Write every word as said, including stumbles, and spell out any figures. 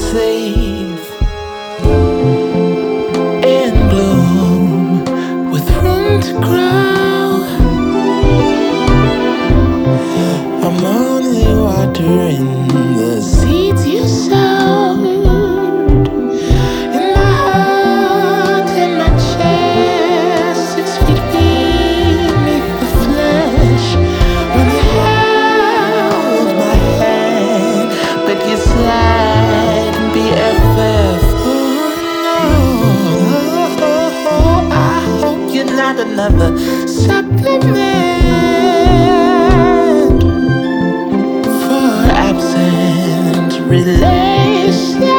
safe in gloom with room to grow. I'm only watering the seeds you sowed in my heart, in my chest, six feet beneath the flesh. When you held my hand, but you slide and B F F. Oh no, I hope you're not another supplement for absent relations.